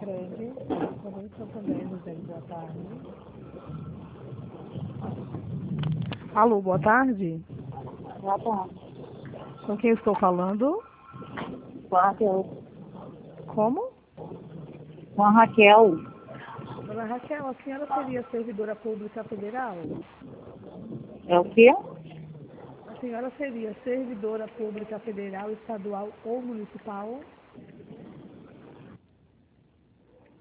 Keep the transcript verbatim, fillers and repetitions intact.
Sicredi, também Santander, José, boa tarde. Alô, boa tarde. Boa tarde. Com quem estou falando? Com a Raquel. Como? Com a Raquel. Dona Raquel, a senhora seria servidora pública federal? É o quê? A senhora seria servidora pública federal, estadual ou municipal?